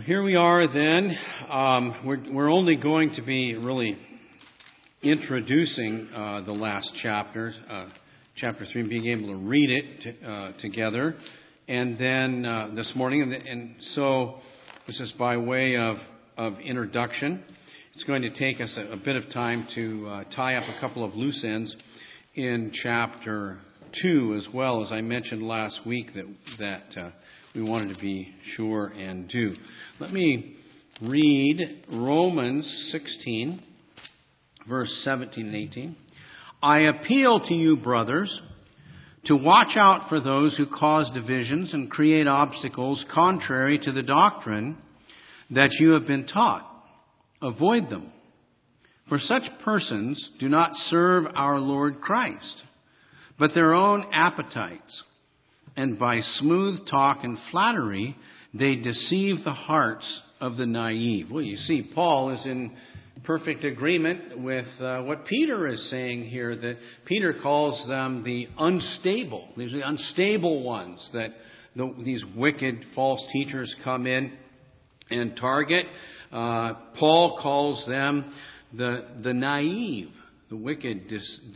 Here we are then. We're only going to be really introducing the last chapter, chapter 3, and being able to read it together. And then this morning, and so this is by way of introduction. It's going to take us a bit of time to tie up a couple of loose ends in chapter 2 as well, as I mentioned last week that we wanted to be sure and do. Let me read Romans 16, verse 17 and 18. I appeal to you, brothers, to watch out for those who cause divisions and create obstacles contrary to the doctrine that you have been taught. Avoid them. For such persons do not serve our Lord Christ, but their own appetites. And by smooth talk and flattery, they deceive the hearts of the naive. Well, you see, Paul is in perfect agreement with what Peter is saying here, that Peter calls them the unstable. These are the unstable ones that these wicked false teachers come in and target. Paul calls them the naive. The wicked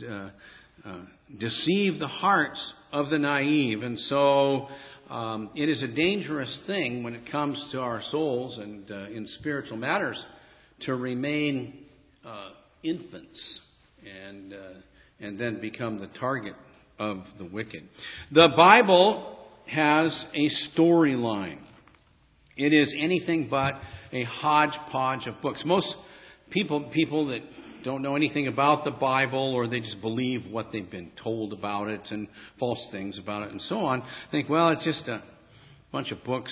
deceive the hearts of the naive. And so it is a dangerous thing when it comes to our souls and in spiritual matters to remain infants and then become the target of the wicked. The Bible has a storyline. It is anything but a hodgepodge of books. Most people that don't know anything about the Bible, or they just believe what they've been told about it and false things about it and so on, think, well, it's just a bunch of books,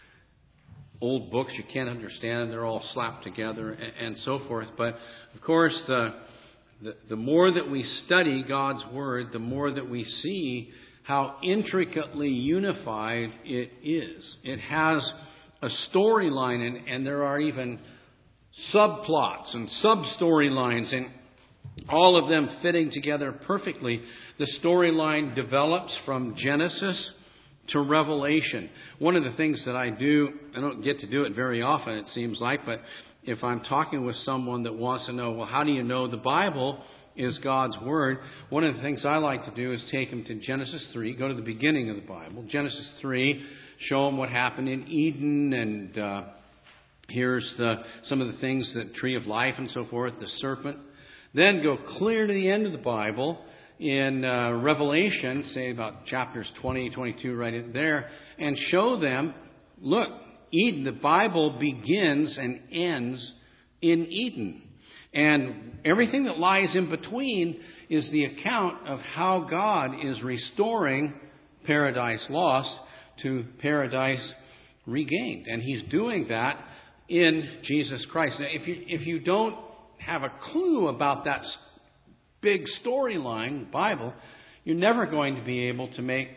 old books you can't understand, they're all slapped together and so forth. But of course, the more that we study God's Word, the more that we see how intricately unified it is. It has a storyline, and there are even subplots and sub-storylines, and all of them fitting together perfectly. The storyline develops from Genesis to Revelation. One of the things that I do, I don't get to do it very often, it seems like, but if I'm talking with someone that wants to know, well, how do you know the Bible is God's Word? One of the things I like to do is take them to Genesis 3, go to the beginning of the Bible, Genesis 3, show them what happened in Eden, and here's some of the things, the tree of life and so forth, the serpent. Then go clear to the end of the Bible in Revelation, say about chapters 20, 22, right in there, and show them, look, Eden, the Bible begins and ends in Eden. And everything that lies in between is the account of how God is restoring paradise lost to paradise regained. And He's doing that in Jesus Christ. Now, if you don't have a clue about that big storyline, Bible, you're never going to be able to make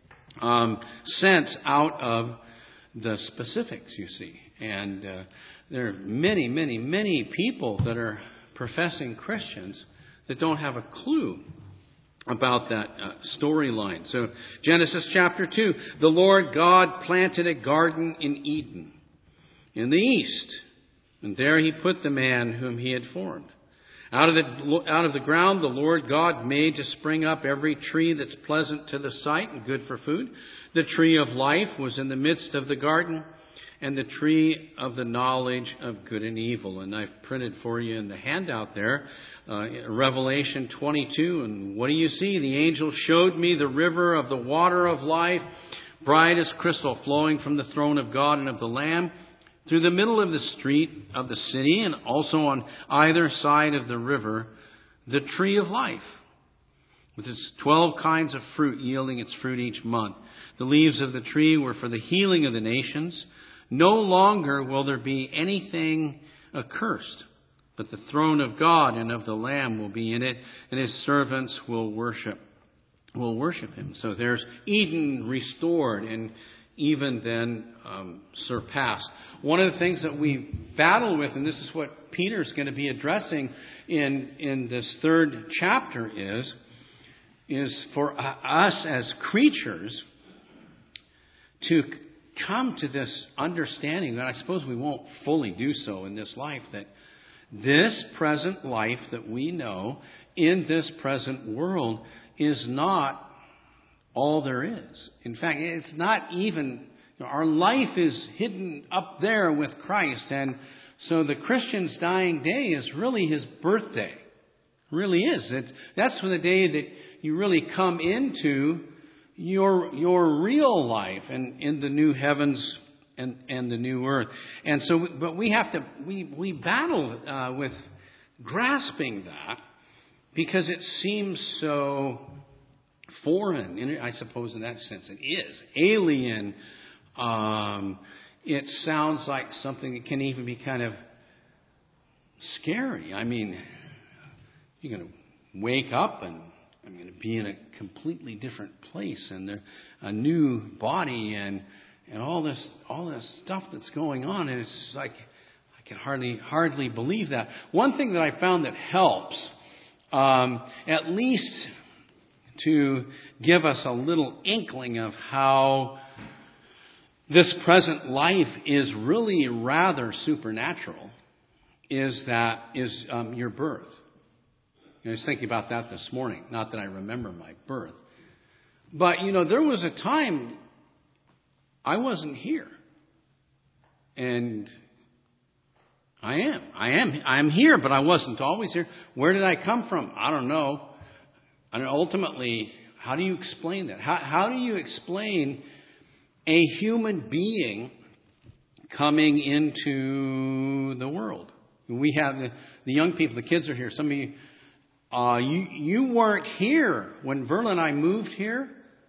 sense out of the specifics, you see. And there are many, many, many people that are professing Christians that don't have a clue about that storyline. So, Genesis chapter 2, the Lord God planted a garden in Eden, in the east, and there He put the man whom He had formed. Out of the ground the Lord God made to spring up every tree that's pleasant to the sight and good for food. The tree of life was in the midst of the garden, and the tree of the knowledge of good and evil. And I've printed for you in the handout there, Revelation 22. And what do you see? The angel showed me the river of the water of life, bright as crystal, flowing from the throne of God and of the Lamb, through the middle of the street of the city, and also on either side of the river, the tree of life, with its 12 kinds of fruit, yielding its fruit each month. The leaves of the tree were for the healing of the nations. No longer will there be anything accursed, but the throne of God and of the Lamb will be in it, and His servants will worship Him. So there's Eden restored and even then surpassed. One of the things that we battle with, and this is what Peter's going to be addressing in this third chapter, is for us as creatures to come to this understanding that I suppose we won't fully do so in this life, that this present life that we know in this present world is not all there is. In fact, it's not even, our life is hidden up there with Christ. And so the Christian's dying day is really his birthday. It really is. That's the day that you really come into your real life and in the new heavens and the new earth. And so, but we have to, we battle with grasping that because it seems so foreign, I suppose in that sense it is. Alien. It sounds like something that can even be kind of scary. I mean, you're going to wake up and I'm going to be in a completely different place and a new body and all this stuff that's going on, and it's like I can hardly believe that. One thing that I found that helps, at least to give us a little inkling of how this present life is really rather supernatural, is your birth. I was thinking about that this morning. Not that I remember my birth. But, there was a time I wasn't here. And I'm here, but I wasn't always here. Where did I come from? I don't know. And ultimately, how do you explain that? How do you explain a human being coming into the world? We have the young people, the kids are here. Some of you, you weren't here when Verla and I moved here,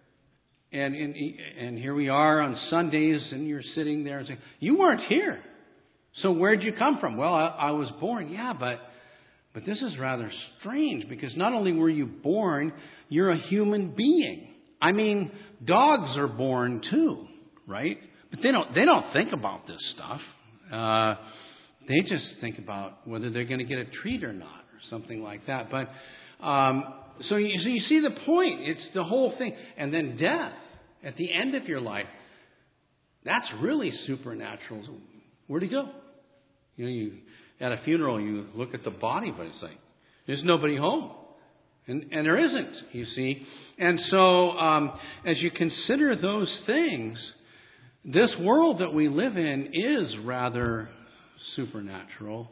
and here we are on Sundays, and you're sitting there and saying, you weren't here. So where'd you come from? Well, I was born. Yeah, but this is rather strange, because not only were you born, you're a human being. I mean, dogs are born too, right? But they don't think about this stuff. They just think about whether they're going to get a treat or not, or something like that. But so you see the point. It's the whole thing. And then death at the end of your life. That's really supernatural. Where'd he go? You at a funeral, you look at the body, but it's like there's nobody home, and there isn't. You see, and so as you consider those things, this world that we live in is rather supernatural,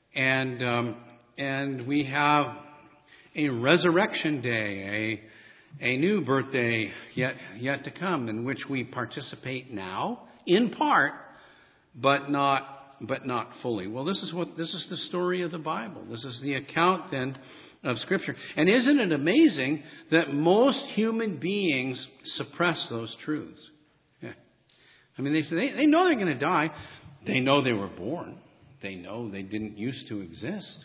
and we have a resurrection day, a new birthday yet to come, in which we participate now in part, but not fully. Well, this is the story of the Bible. This is the account then of Scripture. And isn't it amazing that most human beings suppress those truths? Yeah. I mean, they know they're going to die. They know they were born. They know they didn't used to exist.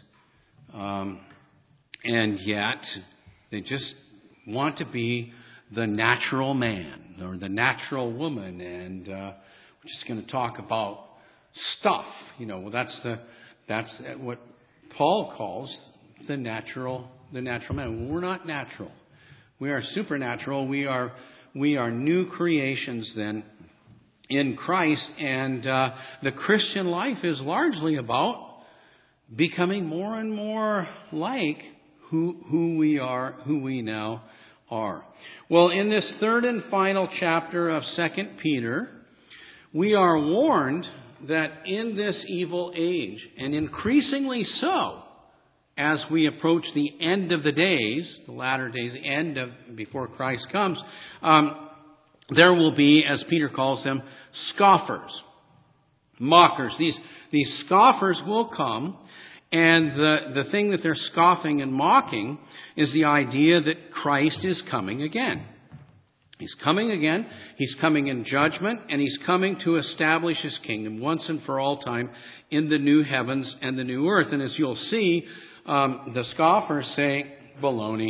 And yet, they just want to be the natural man or the natural woman. And we're just going to talk about stuff. Well, that's what Paul calls the natural man. We're not natural. We are supernatural. We are new creations then in Christ, and the Christian life is largely about becoming more and more like who we are, who we now are. Well, in this third and final chapter of 2 Peter, we are warned that in this evil age, and increasingly so, as we approach the end of the days, the latter days, the end of before Christ comes, there will be, as Peter calls them, scoffers, mockers. These scoffers will come, and the thing that they're scoffing and mocking is the idea that Christ is coming again. He's coming again. He's coming in judgment, and he's coming to establish his kingdom once and for all time in the new heavens and the new earth. And as you'll see, the scoffers say, baloney.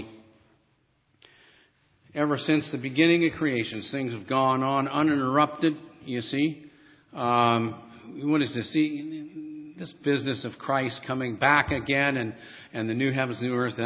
Ever since the beginning of creation, things have gone on uninterrupted, you see. What is this? This business of Christ coming back again and the new heavens, new earth,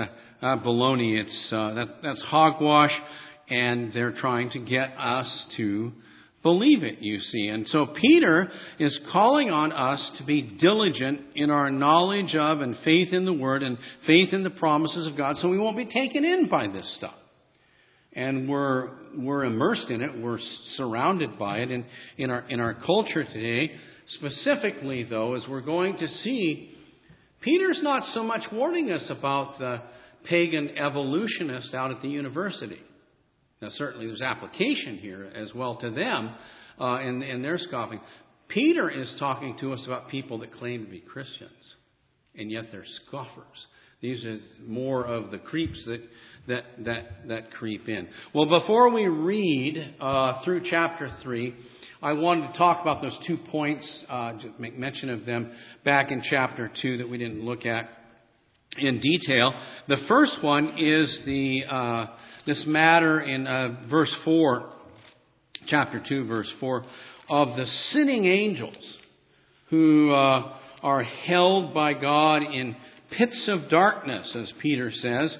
baloney. That's hogwash. And they're trying to get us to believe it, you see. And so Peter is calling on us to be diligent in our knowledge of and faith in the Word and faith in the promises of God, so we won't be taken in by this stuff. And we're immersed in it. We're surrounded by it in our culture today. Specifically, though, as we're going to see, Peter's not so much warning us about the pagan evolutionist out at the university. Now, certainly there's application here as well to them in their scoffing. Peter is talking to us about people that claim to be Christians, and yet they're scoffers. These are more of the creeps that creep in. Well, before we read through chapter 3, I wanted to talk about those 2 points, just make mention of them back in chapter 2 that we didn't look at in detail. The first one is this matter in verse 4, chapter 2, verse 4, of the sinning angels who are held by God in pits of darkness, as Peter says,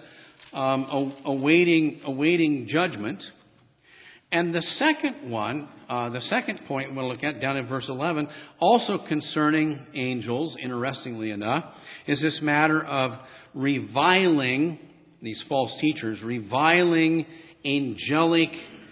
awaiting judgment. And the second one, the second point we'll look at down in verse 11, also concerning angels, interestingly enough, is this matter of reviling, these false teachers, reviling angelic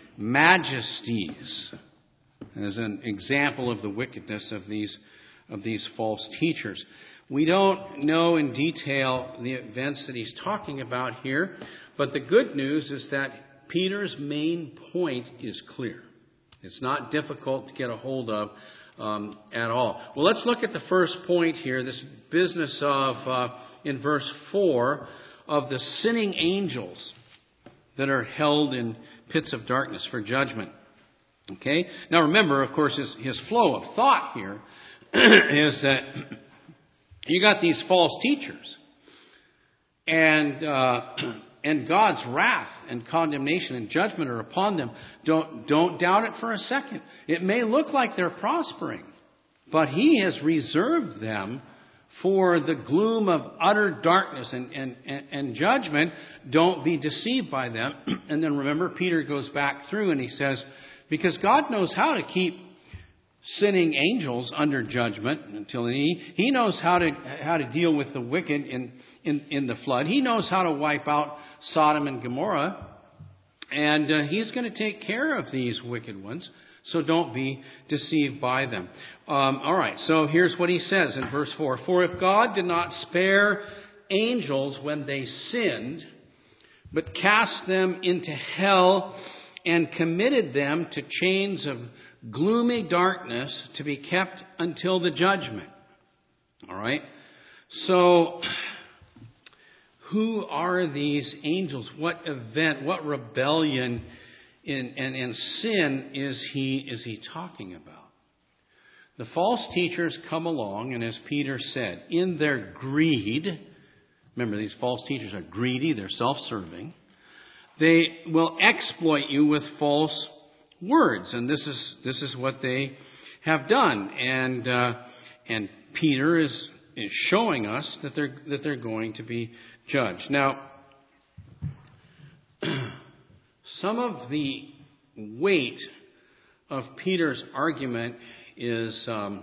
majesties, as an example of the wickedness of these false teachers. We don't know in detail the events that he's talking about here, but the good news is that Peter's main point is clear. It's not difficult to get a hold of at all. Well, let's look at the first point here, this business of, in verse 4, of the sinning angels that are held in pits of darkness for judgment. Okay? Now remember, of course, his flow of thought here is that you got these false teachers, and God's wrath and condemnation and judgment are upon them. Don't doubt it for a second. It may look like they're prospering, but He has reserved them for the gloom of utter darkness and judgment. Don't be deceived by them. And then remember, Peter goes back through and he says, because God knows how to keep sinning angels under judgment until He knows how to deal with the wicked in the flood. He knows how to wipe out Sodom and Gomorrah, and He's going to take care of these wicked ones. So don't be deceived by them. All right, so here's what he says in verse 4. For if God did not spare angels when they sinned, but cast them into hell and committed them to chains of gloomy darkness to be kept until the judgment. All right? So, who are these angels? What event, what rebellion and sin is he talking about? The false teachers come along, and as Peter said, in their greed, remember these false teachers are greedy, they're self-serving, they will exploit you with false words, and this is what they have done, and Peter is showing us that they're going to be judged. Now, some of the weight of Peter's argument is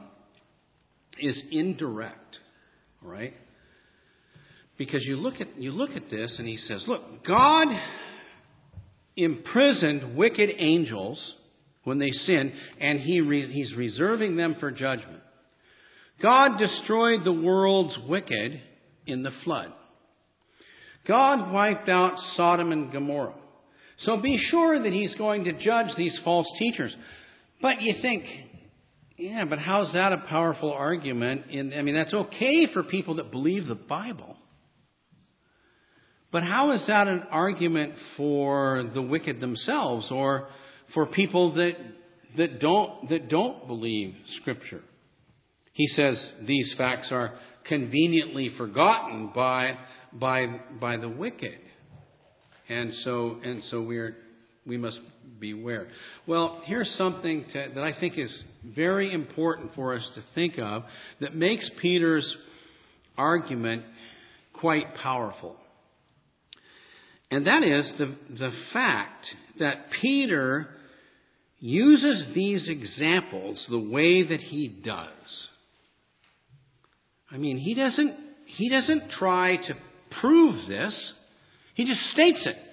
indirect, all right? Because you look at this, and he says, "Look, God imprisoned wicked angels when they sinned, and He's reserving them for judgment. God destroyed the world's wicked in the flood. God wiped out Sodom and Gomorrah. So be sure that He's going to judge these false teachers." But you think, yeah, but how's that a powerful argument? That's okay for people that believe the Bible. But how is that an argument for the wicked themselves, or for people that don't believe Scripture? He says these facts are conveniently forgotten by the wicked, and so we must beware. Well, here's something that I think is very important for us to think of that makes Peter's argument quite powerful. And that is the fact that Peter uses these examples the way that he does. I mean, he doesn't try to prove this. He just states it.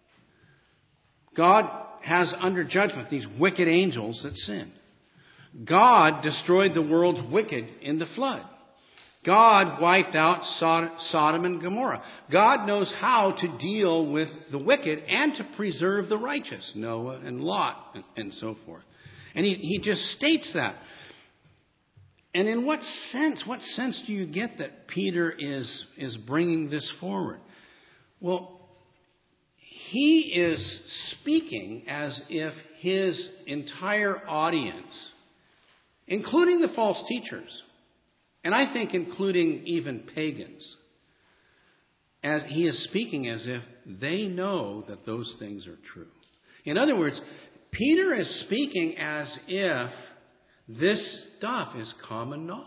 God has under judgment these wicked angels that sin. God destroyed the world's wicked in the flood. God wiped out Sodom and Gomorrah. God knows how to deal with the wicked and to preserve the righteous, Noah and Lot and so forth. And he just states that. And in what sense do you get that Peter is bringing this forward? Well, he is speaking as if his entire audience, including the false teachers, and I think including even pagans, as he is speaking as if they know that those things are true. In other words, Peter is speaking as if this stuff is common knowledge.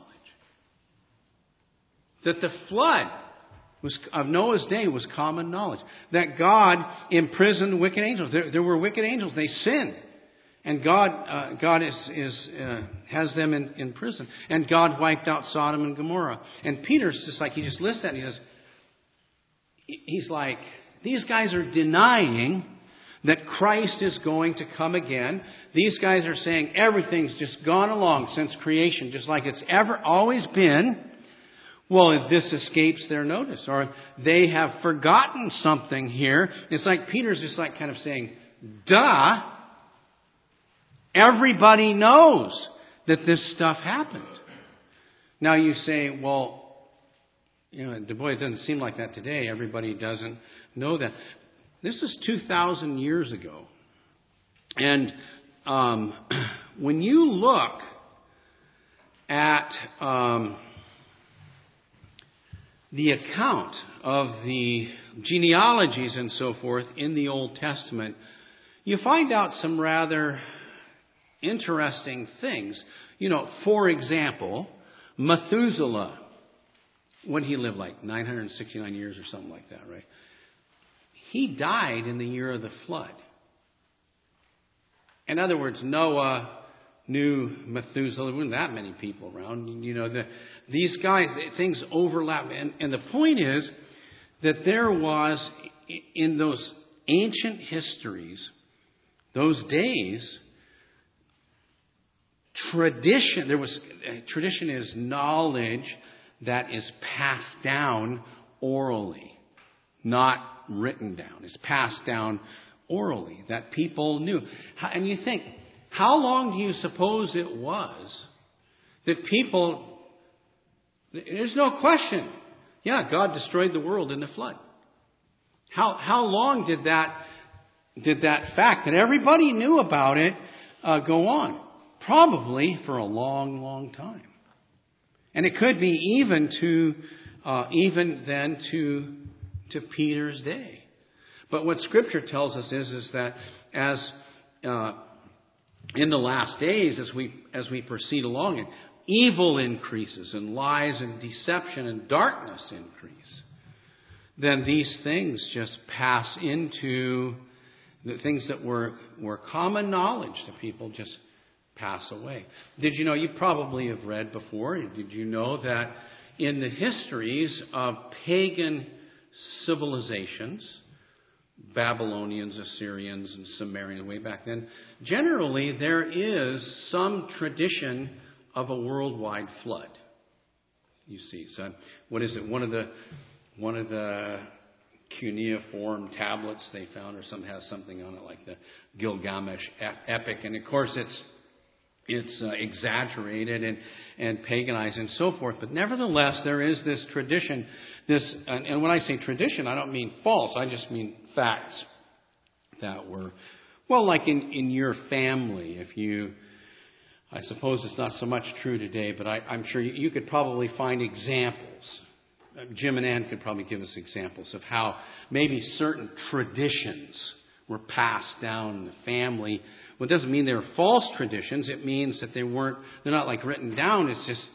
That the flood of Noah's day was common knowledge. That God imprisoned wicked angels. There were wicked angels. They sinned. And God has them in prison. And God wiped out Sodom and Gomorrah. And Peter's just like, he just lists that and he says, he's like, these guys are denying that Christ is going to come again. These guys are saying everything's just gone along since creation, just like it's ever always been. Well, if this escapes their notice, or they have forgotten something here, it's like Peter's just like kind of saying, duh, everybody knows that this stuff happened. Now you say, well, boy, it doesn't seem like that today. Everybody doesn't know that. This is 2,000 years ago. And when you look at the account of the genealogies and so forth in the Old Testament, you find out some rather interesting things. For example, Methuselah, what did he live like? 969 years or something like that, right? He died in the year of the flood. In other words, Noah knew Methuselah. There weren't that many people around. These guys, things overlap. And the point is that there was, in those ancient histories, those days, tradition. Tradition is knowledge that is passed down orally, not written down. It's passed down orally, that people knew. And you think, how long do you suppose it was that people... There's no question. Yeah, God destroyed the world in the flood. How long did that fact that everybody knew about it go on? Probably for a long, long time. And it could be even then to Peter's day. But what Scripture tells us is that as in the last days, as we proceed along, and evil increases, and lies and deception and darkness increase, then these things just pass into the things that were common knowledge to people, just pass away. Did you know, you probably have read before, did you know that in the histories of pagan civilizations, Babylonians, Assyrians, and Sumerians way back then, generally there is some tradition of a worldwide flood. You see, so what is it? One of the cuneiform tablets they found, or some has something on it like the Gilgamesh epic, and of course it's exaggerated and paganized and so forth. But nevertheless, there is this tradition. And when I say tradition, I don't mean false. I just mean facts that were, well, like in your family. I suppose it's not so much true today, but I'm sure you could probably find examples. Jim and Ann could probably give us examples of how maybe certain traditions were passed down in the family. Well, it doesn't mean they're false traditions. It means that they're not like written down.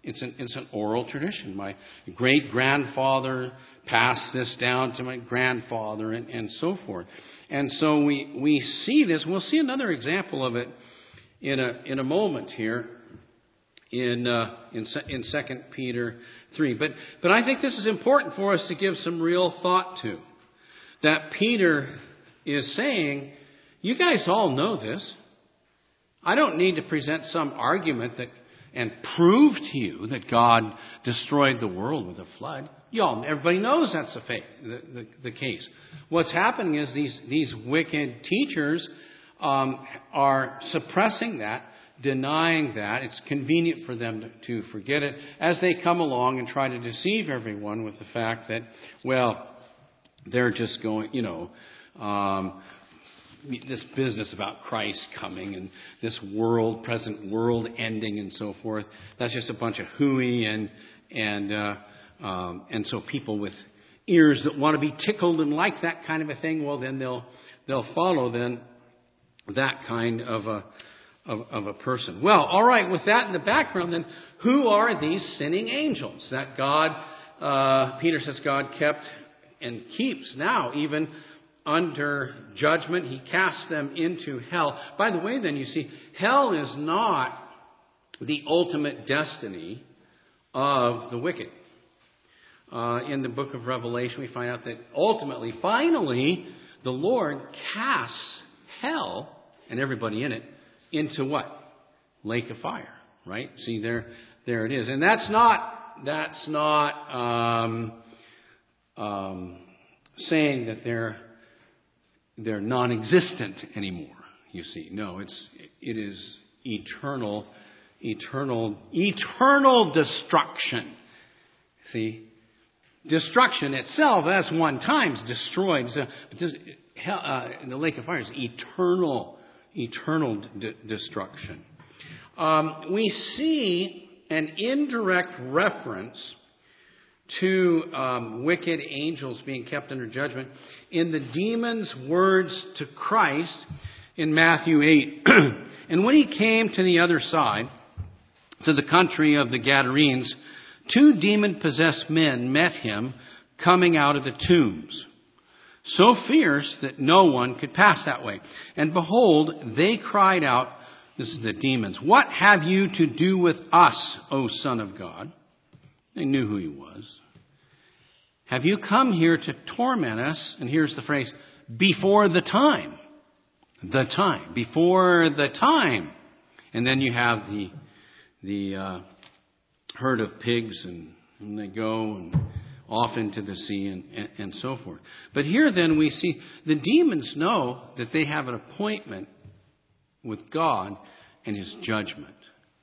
It's an oral tradition. My great-grandfather passed this down to my grandfather and so forth. And so we see this. We'll see another example of it in a moment here in 2 Peter 3. But I think this is important for us to give some real thought to. That Peter is saying, you guys all know this. I don't need to present some argument and prove to you that God destroyed the world with a flood. Everybody knows that's the case. What's happening is these wicked teachers are suppressing that, denying that. It's convenient for them to forget it as they come along and try to deceive everyone with the fact that, well, they're just going, this business about Christ coming and this present world ending and so forth. That's just a bunch of hooey and so people with ears that want to be tickled and like that kind of a thing, well, then they'll follow then that kind of a person. Well, all right. With that in the background, then who are these sinning angels that God? Peter says God kept and keeps now even under judgment. He casts them into hell. By the way, then you see, hell is not the ultimate destiny of the wicked. In the book of Revelation, we find out that ultimately, finally, the Lord casts hell and everybody in it into what? Lake of fire, right? See, there it is. And that's not saying that they're non-existent anymore. You see, no, it is eternal destruction. See, destruction itself, that's one time's destroyed. So, but this hell, the lake of fire is eternal destruction. We see an indirect reference to wicked angels being kept under judgment in the demon's words to Christ in Matthew 8. And when he came to the other side, to the country of the Gadarenes, 2 demon-possessed men met him coming out of the tombs, so fierce that no one could pass that way. And behold, they cried out, this is the demons, "What have you to do with us, O Son of God?" They knew who he was. "Have you come here to torment us?" And here's the phrase, "before the time." The time. Before the time. And then you have the herd of pigs and they go and off into the sea and so forth. But here then we see the demons know that they have an appointment with God and His judgment.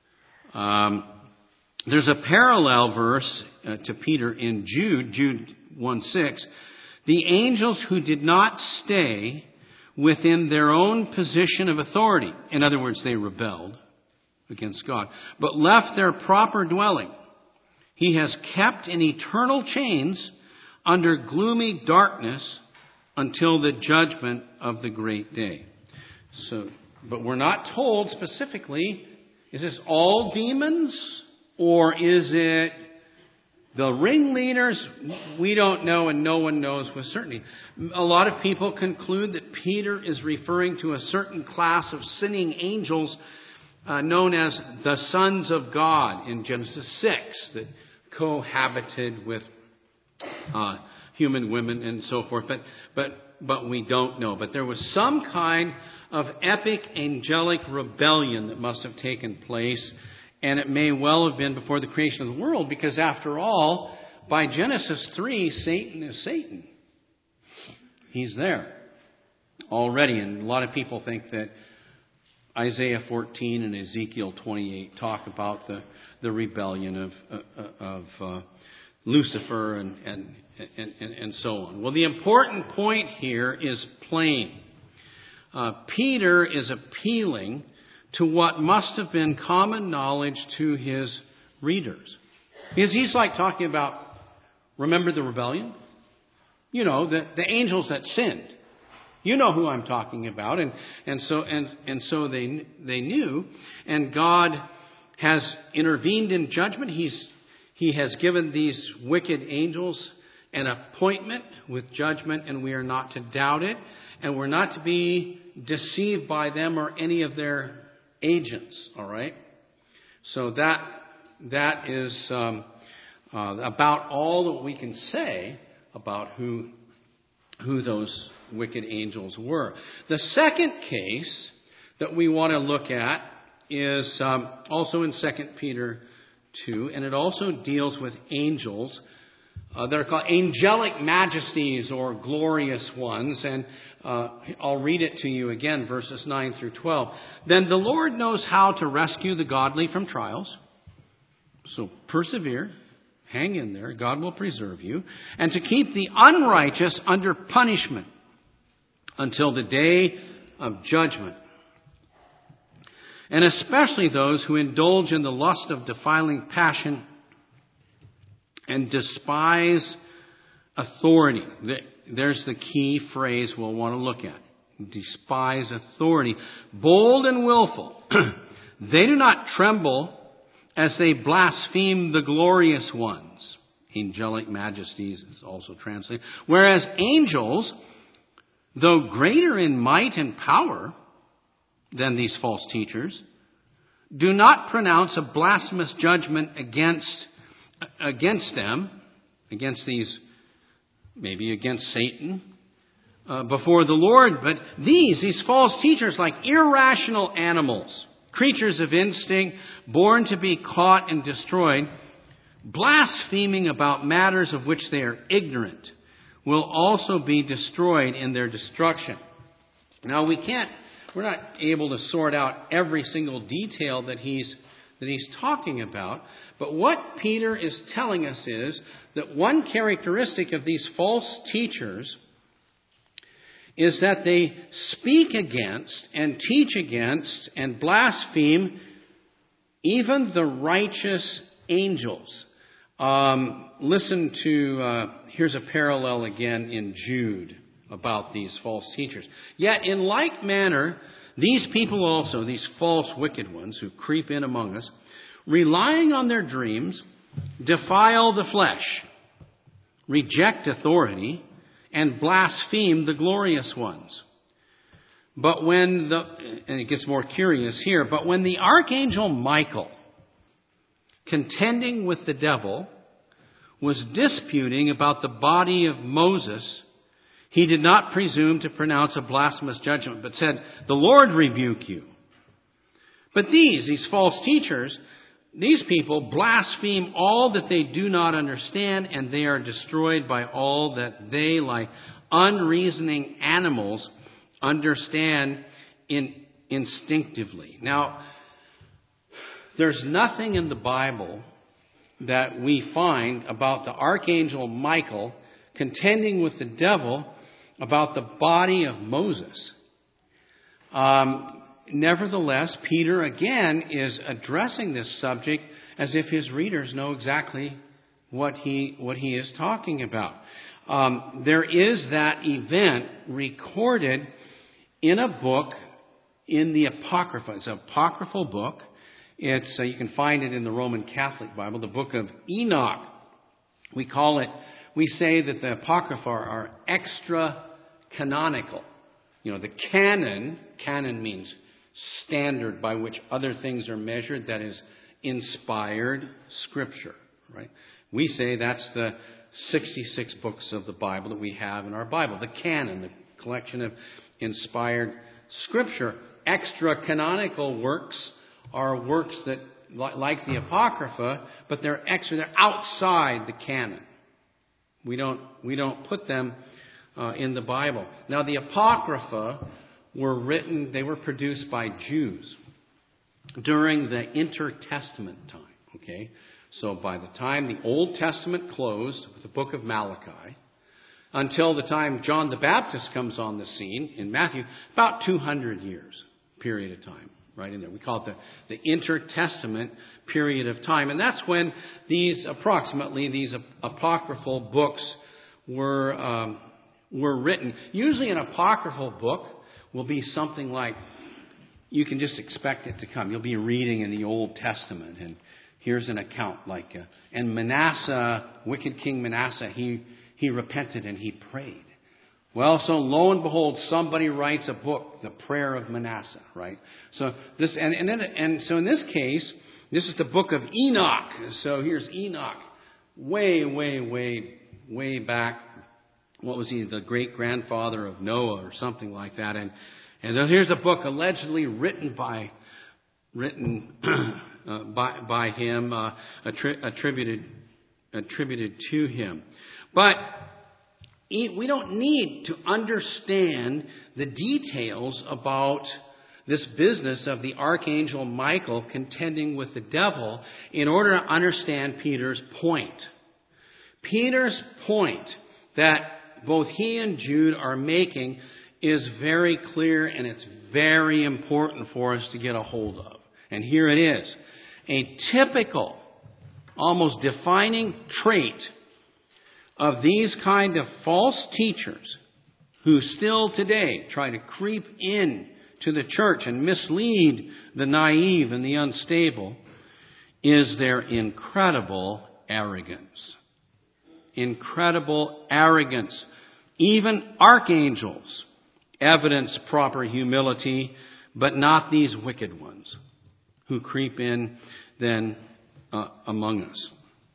There's a parallel verse to Peter in Jude 1:6. The angels who did not stay within their own position of authority, in other words, they rebelled against God, but left their proper dwelling, He has kept in eternal chains under gloomy darkness until the judgment of the great day. So, but we're not told specifically, is this all demons or is it the ringleaders? We don't know, and no one knows with certainty. A lot of people conclude that Peter is referring to a certain class of sinning angels known as the sons of God in Genesis 6 that cohabited with human women and so forth. But we don't know. But there was some kind of epic angelic rebellion that must have taken place. And it may well have been before the creation of the world, because after all, by Genesis 3, Satan is Satan. He's there already. And a lot of people think that Isaiah 14 and Ezekiel 28 talk about the rebellion of Lucifer and so on. Well, the important point here is plain. Peter is appealing to what must have been common knowledge to his readers. Because he's like talking about, remember the rebellion? You know, the angels that sinned. You know who I'm talking about. And so they knew. And God has intervened in judgment. He has given these wicked angels an appointment with judgment, and we are not to doubt it, and we're not to be deceived by them or any of their agents. All right? So that is about all that we can say about who those wicked angels were. The second case that we want to look at is also in 2 Peter 2, and it also deals with angels. They're called angelic majesties or glorious ones. And I'll read it to you again, verses 9 through 12. Then the Lord knows how to rescue the godly from trials. So persevere, hang in there, God will preserve you. And to keep the unrighteous under punishment until the day of judgment. And especially those who indulge in the lust of defiling passion and despise authority. There's the key phrase we'll want to look at. Despise authority. Bold and willful. They do not tremble as they blaspheme the glorious ones. Angelic majesties is also translated. Whereas angels, though greater in might and power than these false teachers, do not pronounce a blasphemous judgment against them, against these, maybe against Satan, before the Lord. But these false teachers, like irrational animals, creatures of instinct, born to be caught and destroyed, blaspheming about matters of which they are ignorant, will also be destroyed in their destruction. Now we're not able to sort out every single detail that he's talking about, but what Peter is telling us is that one characteristic of these false teachers is that they speak against and teach against and blaspheme even the righteous angels. Listen to, here's a parallel again in Jude about these false teachers. Yet in like manner, these people also, these false wicked ones who creep in among us, relying on their dreams, defile the flesh, reject authority, and blaspheme the glorious ones. But and it gets more curious here, but when the archangel Michael, contending with the devil, was disputing about the body of Moses, he did not presume to pronounce a blasphemous judgment, but said, "The Lord rebuke you." But these false teachers, these people blaspheme all that they do not understand, and they are destroyed by all that they, like unreasoning animals, understand instinctively. Now, there's nothing in the Bible that we find about the archangel Michael contending with the devil about the body of Moses. Nevertheless, Peter again is addressing this subject as if his readers know exactly what he is talking about. There is that event recorded in a book in the Apocrypha. It's an apocryphal book. It's you can find it in the Roman Catholic Bible, the book of Enoch. We say that the Apocrypha are extra canonical. You know, the canon means standard by which other things are measured, that is inspired Scripture, right? We say that's the 66 books of the Bible that we have in our Bible. The canon, the collection of inspired Scripture. Extra canonical works are works that, like the Apocrypha, but they're outside the canon. We don't put them in the Bible. Now, the Apocrypha they were produced by Jews during the intertestament time. Okay, so by the time the Old Testament closed with the book of Malachi, until the time John the Baptist comes on the scene in Matthew, about 200 years period of time, right in there. We call it the intertestament period of time, and that's when these apocryphal books were written. Usually, an apocryphal book will be something like you can just expect it to come. You'll be reading in the Old Testament, and here's an account and Manasseh, wicked King Manasseh, he repented and he prayed. Well, so lo and behold, somebody writes a book, The Prayer of Manasseh, right? So this, so in this case, this is the book of Enoch. So here's Enoch, way back. What was he? The great grandfather of Noah or something like that. And here's a book allegedly written by him, attributed to him. But we don't need to understand the details about this business of the archangel Michael contending with the devil in order to understand Peter's point. Peter's point that both he and Jude are making is very clear, and it's very important for us to get a hold of. And here it is. A typical, almost defining trait of these kind of false teachers who still today try to creep in to the church and mislead the naive and the unstable is their incredible arrogance. Incredible arrogance. Even archangels evidence proper humility, but not these wicked ones who creep in then among us.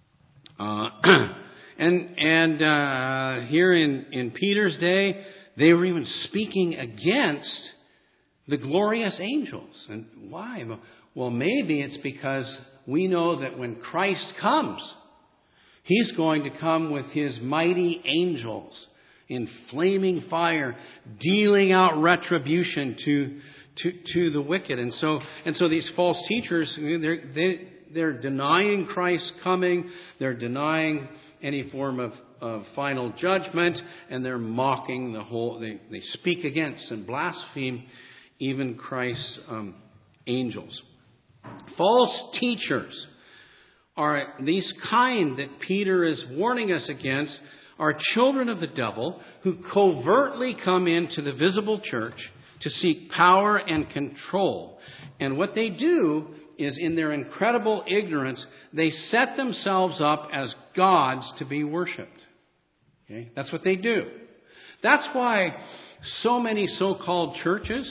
Here in Peter's day, they were even speaking against the glorious angels. And why? Well, maybe it's because we know that when Christ comes, He's going to come with His mighty angels in flaming fire, dealing out retribution to the wicked. And so these false teachers, they're denying Christ's coming. They're denying any form of final judgment, and they're mocking the whole. They speak against and blaspheme even Christ's angels. False teachers are these kind that Peter is warning us against, are children of the devil who covertly come into the visible church to seek power and control. And what they do is, in their incredible ignorance, they set themselves up as gods to be worshipped. Okay? That's what they do. That's why so many so-called churches,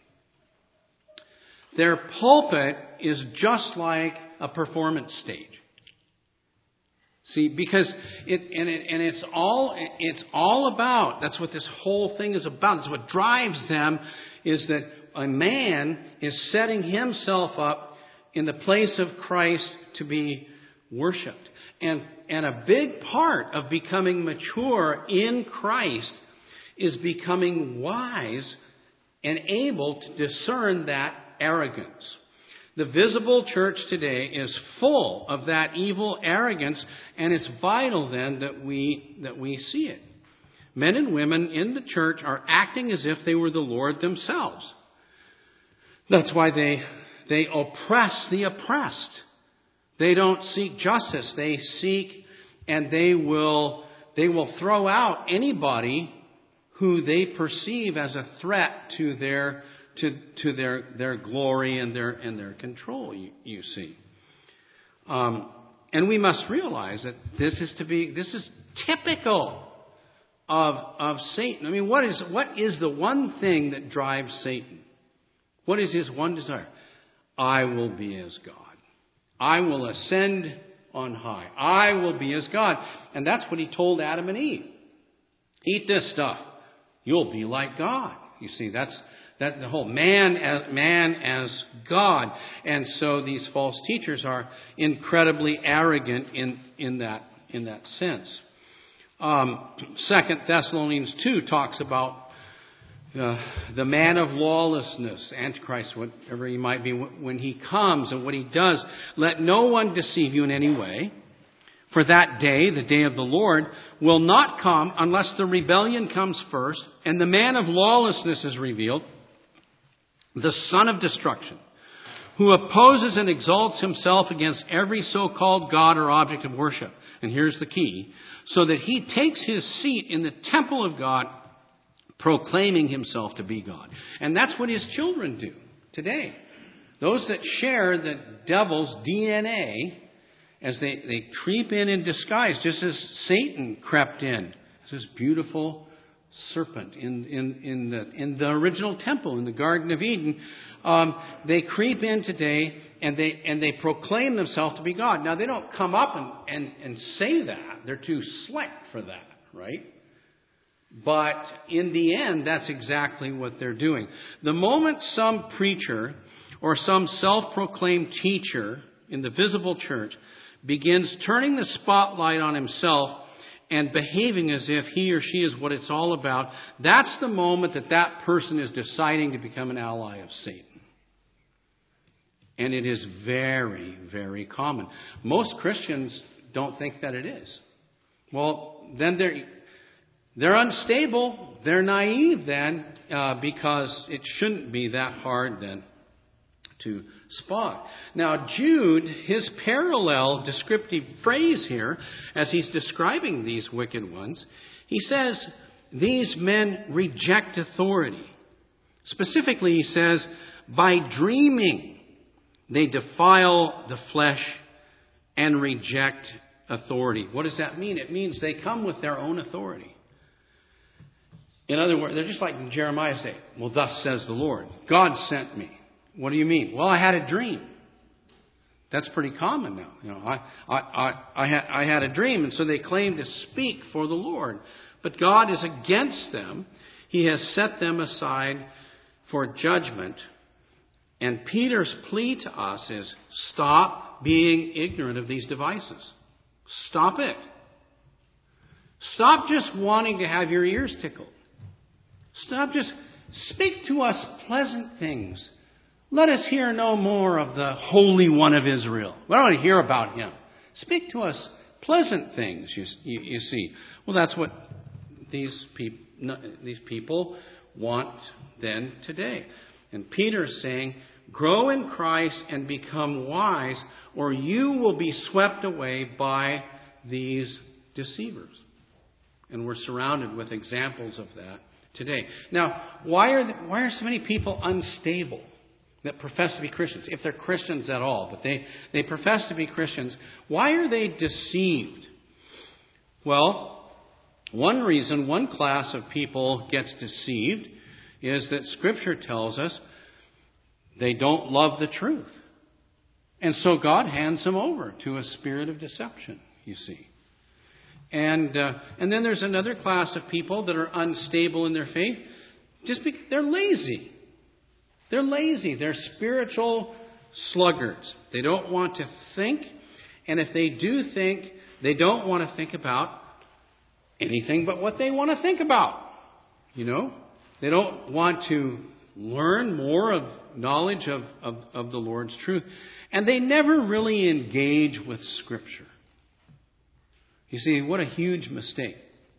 their pulpit is just like a performance stage. See, because it's all about, that's what this whole thing is about. That's what drives them, is that a man is setting himself up in the place of Christ to be worshipped. And a big part of becoming mature in Christ is becoming wise and able to discern that arrogance. The visible church today is full of that evil arrogance, and it's vital then that we see it. Men and women in the church are acting as if they were the Lord themselves. That's why they oppress the oppressed. They don't seek justice. They seek, and they will throw out anybody who they perceive as a threat to their glory and their control, you see. And we must realize that this is typical of Satan. I mean, what is the one thing that drives Satan? What is his one desire? I will be as God. I will ascend on high. I will be as God. And that's what he told Adam and Eve. Eat this stuff. You'll be like God. You see, that's the whole man as God. And so these false teachers are incredibly arrogant in that sense. 2 Thessalonians 2 talks about the man of lawlessness, Antichrist, whatever he might be, when he comes and what he does. Let no one deceive you in any way. For that day, the day of the Lord, will not come unless the rebellion comes first and the man of lawlessness is revealed, the son of destruction, who opposes and exalts himself against every so-called God or object of worship. And here's the key. So that he takes his seat in the temple of God, proclaiming himself to be God. And that's what his children do today. Those that share the devil's DNA as they creep in disguise, just as Satan crept in. This beautiful serpent in the original temple in the Garden of Eden. They creep in today and they proclaim themselves to be God. Now they don't come up and say that. They're too slick for that, right? But in the end, that's exactly what they're doing. The moment some preacher or some self-proclaimed teacher in the visible church begins turning the spotlight on himself and behaving as if he or she is what it's all about, that's the moment that person is deciding to become an ally of Satan. And it is very, very common. Most Christians don't think that it is. Well, then they're unstable, they're naive then, because it shouldn't be that hard then to spot. Now, Jude, his parallel descriptive phrase here, as he's describing these wicked ones, he says, these men reject authority. Specifically, he says, by dreaming, they defile the flesh and reject authority. What does that mean? It means they come with their own authority. In other words, they're just like Jeremiah say, well, thus says the Lord. God sent me. What do you mean? Well, I had a dream. That's pretty common now. You know, I had a dream, and so they claim to speak for the Lord. But God is against them. He has set them aside for judgment. And Peter's plea to us is, stop being ignorant of these devices. Stop it. Stop just wanting to have your ears tickled. Stop just speak to us pleasant things. Let us hear no more of the Holy One of Israel. We don't want to hear about him. Speak to us pleasant things, you see. Well, that's what these people want then today. And Peter's saying, grow in Christ and become wise, or you will be swept away by these deceivers. And we're surrounded with examples of that today. Now, why are so many people unstable that profess to be Christians, if they're Christians at all, but they profess to be Christians? Why are they deceived? Well, one reason one class of people gets deceived is that Scripture tells us they don't love the truth. And so God hands them over to a spirit of deception, you see. And then there's another class of people that are unstable in their faith. They're lazy. They're lazy. They're spiritual sluggards. They don't want to think. And if they do think, they don't want to think about anything but what they want to think about. You know? They don't want to learn more of knowledge of the Lord's truth. And they never really engage with Scripture. You see, what a huge mistake.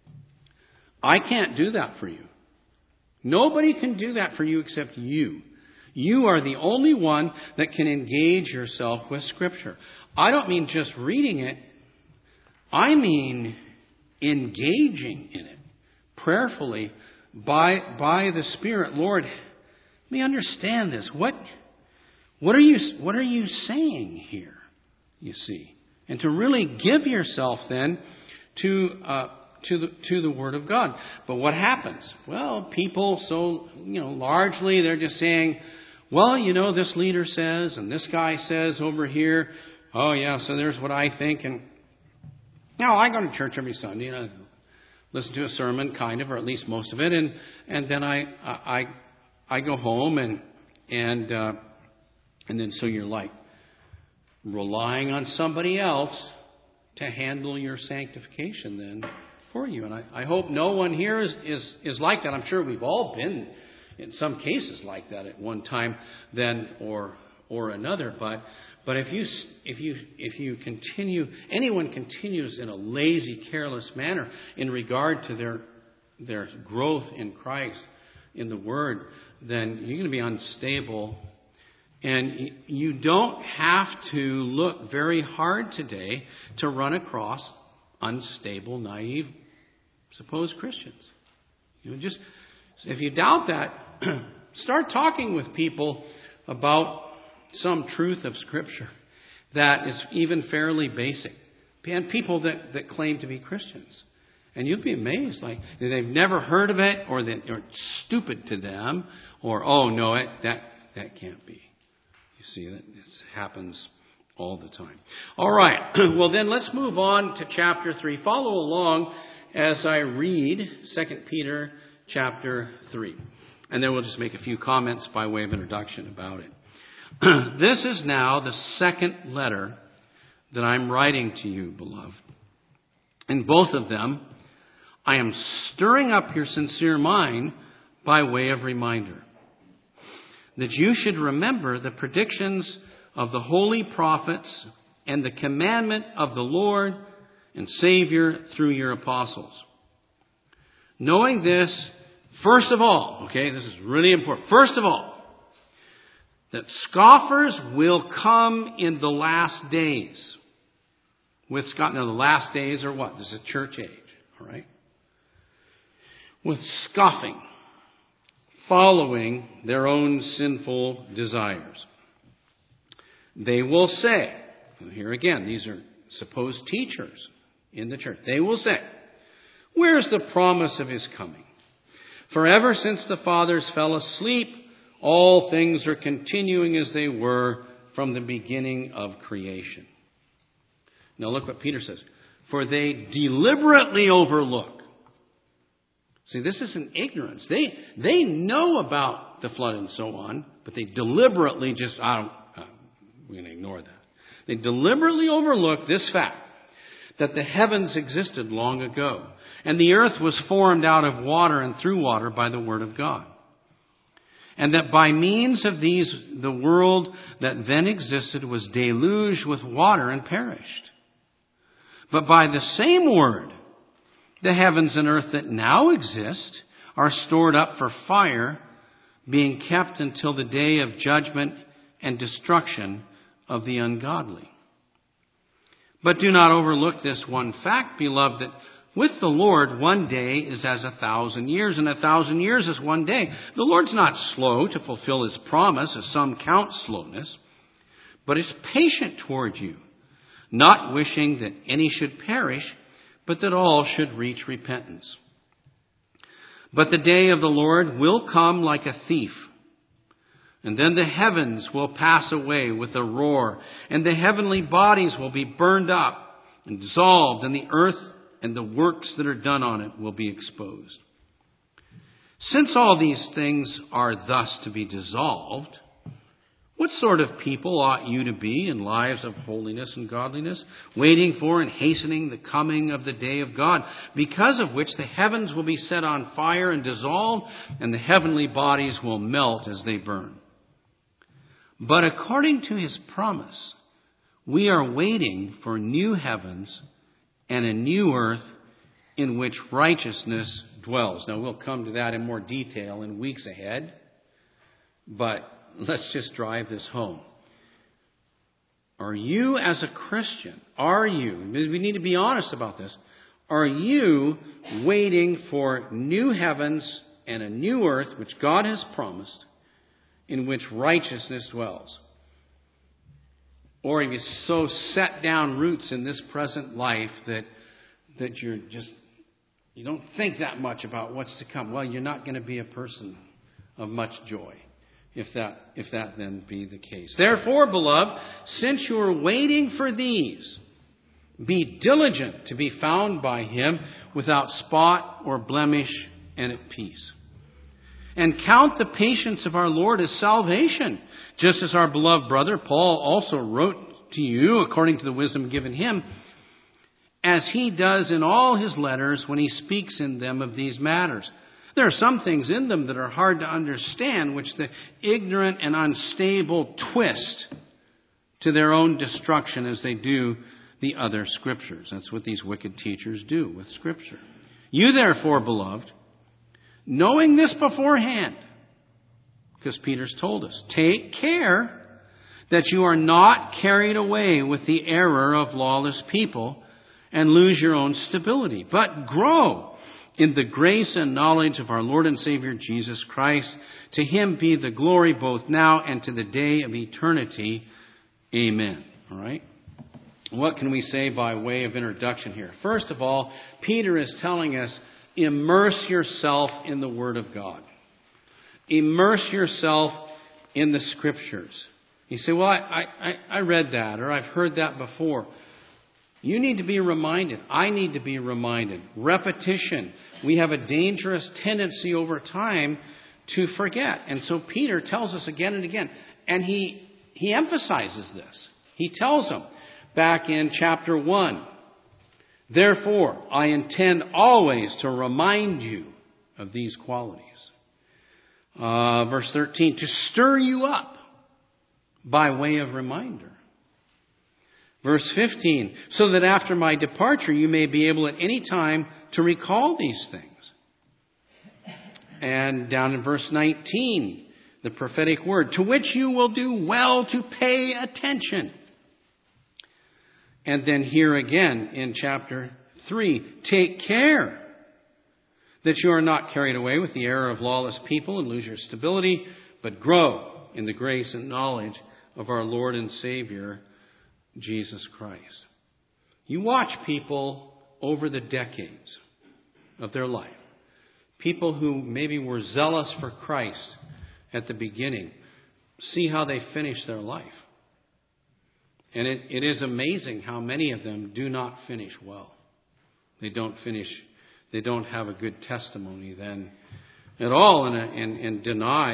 I can't do that for you. Nobody can do that for you except you. You are the only one that can engage yourself with Scripture. I don't mean just reading it. I mean engaging in it prayerfully by the Spirit. Lord, let me understand this. What are you saying here? You see, and to really give yourself then to the Word of God. But what happens? Well, people largely they're just saying, well, this leader says, and this guy says over here, oh yeah, so there's what I think, and now I go to church every Sunday, listen to a sermon, kind of, or at least most of it, and then I go home, and then so you're like relying on somebody else to handle your sanctification then for you. And I hope no one here is like that. I'm sure we've all been in some cases like that at one time then or another. But if you continue, anyone continues in a lazy, careless manner in regard to their growth in Christ, in the Word, then you're going to be unstable. And you don't have to look very hard today to run across unstable, naive, supposed Christians. Just if you doubt that, start talking with people about some truth of Scripture that is even fairly basic. And people that claim to be Christians. And you'd be amazed. Like, they've never heard of it, or that it's stupid to them, or, oh, no, that can't be. You see, that happens all the time. All right. Well, then let's move on to chapter 3. Follow along as I read 2 Peter chapter 3. And then we'll just make a few comments by way of introduction about it. This is now the second letter that I'm writing to you, beloved. In both of them, I am stirring up your sincere mind by way of reminder, that you should remember the predictions of the holy prophets and the commandment of the Lord and Savior through your apostles. Knowing this, first of all, okay, this is really important. First of all, that scoffers will come in the last days. Now, the last days are what? This is a church age, all right? With scoffing, following their own sinful desires. They will say, and here again, these are supposed teachers in the church. They will say, where's the promise of his coming? For ever since the fathers fell asleep, all things are continuing as they were from the beginning of creation. Now look what Peter says. For they deliberately overlook. See, this isn't ignorance. They know about the flood and so on, but they deliberately just, we're going to ignore that. They deliberately overlook this fact, that the heavens existed long ago, and the earth was formed out of water and through water by the word of God. And that by means of these, the world that then existed was deluged with water and perished. But by the same word, the heavens and earth that now exist are stored up for fire, being kept until the day of judgment and destruction of the ungodly. But do not overlook this one fact, beloved, that with the Lord, one day is as 1,000 years, and 1,000 years is one day. The Lord's not slow to fulfill his promise, as some count slowness, but is patient toward you, not wishing that any should perish, but that all should reach repentance. But the day of the Lord will come like a thief, and then the heavens will pass away with a roar, and the heavenly bodies will be burned up and dissolved, and the earth and the works that are done on it will be exposed. Since all these things are thus to be dissolved, what sort of people ought you to be in lives of holiness and godliness, waiting for and hastening the coming of the day of God, because of which the heavens will be set on fire and dissolved, and the heavenly bodies will melt as they burn? But according to his promise, we are waiting for new heavens and a new earth in which righteousness dwells. Now, we'll come to that in more detail in weeks ahead, but let's just drive this home. Are you, as a Christian, we need to be honest about this, are you waiting for new heavens and a new earth, which God has promised, in which righteousness dwells? Or have you so set down roots in this present life that you don't think that much about what's to come? Well, you're not going to be a person of much joy, if that then be the case. Therefore, beloved, since you are waiting for these, be diligent to be found by him without spot or blemish and at peace. And count the patience of our Lord as salvation, just as our beloved brother Paul also wrote to you according to the wisdom given him, as he does in all his letters when he speaks in them of these matters. There are some things in them that are hard to understand, which the ignorant and unstable twist to their own destruction as they do the other scriptures. That's what these wicked teachers do with Scripture. You therefore, beloved, knowing this beforehand, because Peter's told us, take care that you are not carried away with the error of lawless people and lose your own stability, but grow in the grace and knowledge of our Lord and Savior Jesus Christ. To him be the glory both now and to the day of eternity. Amen. All right? What can we say by way of introduction here? First of all, Peter is telling us, immerse yourself in the Word of God. Immerse yourself in the Scriptures. You say, well, I read that, or I've heard that before. You need to be reminded. I need to be reminded. Repetition. We have a dangerous tendency over time to forget. And so Peter tells us again and again. And he emphasizes this. He tells them back in chapter 1, therefore, I intend always to remind you of these qualities. Verse 13, to stir you up by way of reminder. Verse 15, so that after my departure you may be able at any time to recall these things. And down in verse 19, the prophetic word, to which you will do well to pay attention. And then here again in chapter 3, take care that you are not carried away with the error of lawless people and lose your stability, but grow in the grace and knowledge of our Lord and Savior, Jesus Christ. You watch people over the decades of their life. People who maybe were zealous for Christ at the beginning. See how they finish their life. And it is amazing how many of them do not finish well. They don't have a good testimony then at all and deny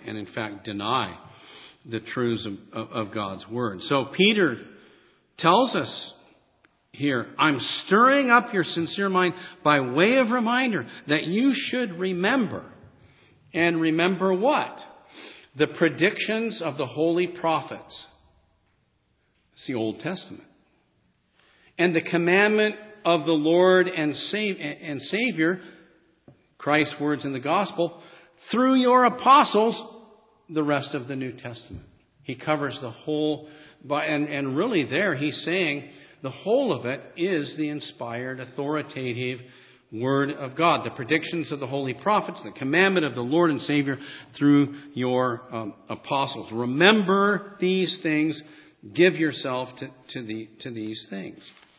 the truths of God's Word. So Peter tells us here, I'm stirring up your sincere mind by way of reminder that you should remember. And remember what? The predictions of the holy prophets. It's the Old Testament. And the commandment of the Lord and Savior, Christ's words in the gospel, through your apostles, the rest of the New Testament. He covers the whole, and really there he's saying the whole of it is the inspired, authoritative Word of God. The predictions of the holy prophets, the commandment of the Lord and Savior through your apostles. Remember these things. Give yourself to these things.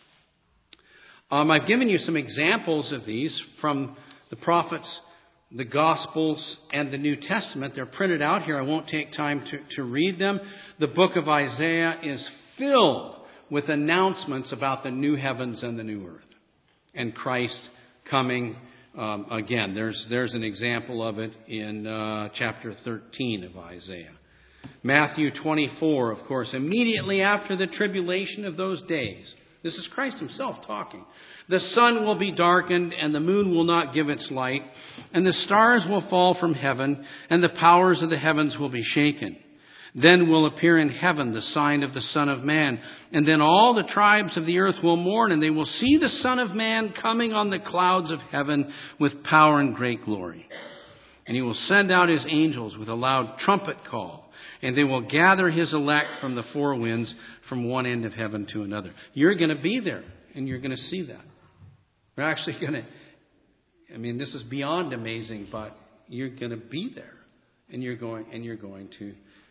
I've given you some examples of these from the prophets, the Gospels, and the New Testament. They're printed out here. I won't take time to read them. The book of Isaiah is filled with announcements about the new heavens and the new earth and Christ coming again. There's an example of it in chapter 13 of Isaiah. Matthew 24, of course, immediately after the tribulation of those days. This is Christ himself talking. The sun will be darkened, and the moon will not give its light, and the stars will fall from heaven, and the powers of the heavens will be shaken. Then will appear in heaven the sign of the Son of Man, and then all the tribes of the earth will mourn, and they will see the Son of Man coming on the clouds of heaven with power and great glory. And he will send out his angels with a loud trumpet call, and they will gather his elect from the four winds, from one end of heaven to another. You're going to be there, and you're going to see that. We're actually going to, this is beyond amazing, but you're going to be there, and you're going to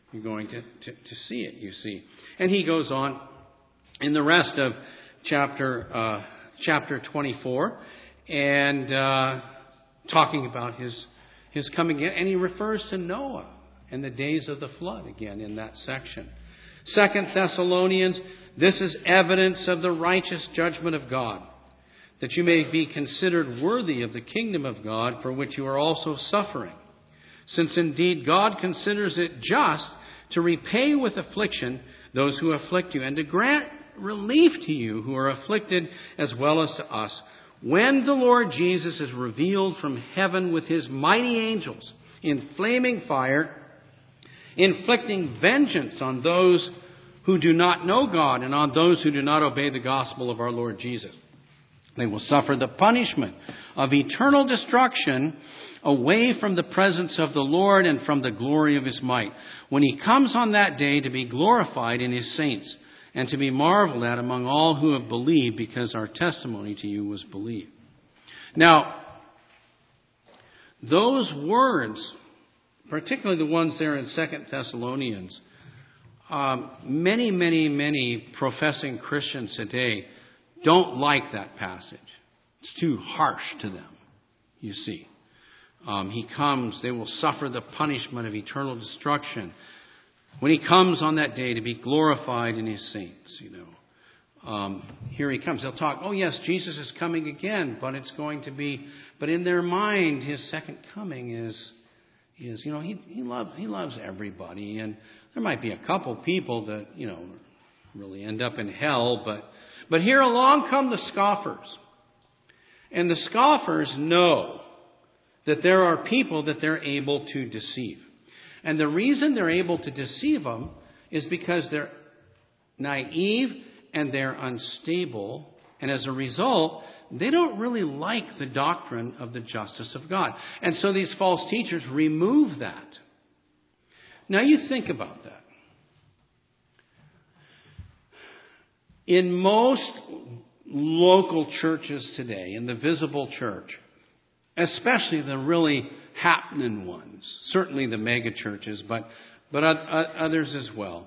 see it, you see. And he goes on in the rest of chapter 24, and talking about his coming in, and he refers to Noah and the days of the flood again in that section. 2 Thessalonians, this is evidence of the righteous judgment of God, that you may be considered worthy of the kingdom of God for which you are also suffering. Since indeed God considers it just to repay with affliction those who afflict you, and to grant relief to you who are afflicted as well as to us, when the Lord Jesus is revealed from heaven with his mighty angels in flaming fire, inflicting vengeance on those who do not know God and on those who do not obey the gospel of our Lord Jesus. They will suffer the punishment of eternal destruction away from the presence of the Lord and from the glory of his might, when he comes on that day to be glorified in his saints and to be marveled at among all who have believed, because our testimony to you was believed. Now, those words, particularly the ones there in 2 Thessalonians, many professing Christians today don't like that passage. It's too harsh to them, you see. He comes, they will suffer the punishment of eternal destruction when he comes on that day to be glorified in his saints, Here he comes. They'll talk, oh yes, Jesus is coming again, but it's going to be, but in their mind, his second coming is he loves everybody, and there might be a couple people that, really end up in hell, but here along come the scoffers. And the scoffers know that there are people that they're able to deceive. And the reason they're able to deceive them is because they're naive and they're unstable. And as a result, they don't really like the doctrine of the justice of God. And so these false teachers remove that. Now you think about that. In most local churches today, in the visible church, especially the really happening ones, certainly the mega churches, but others as well.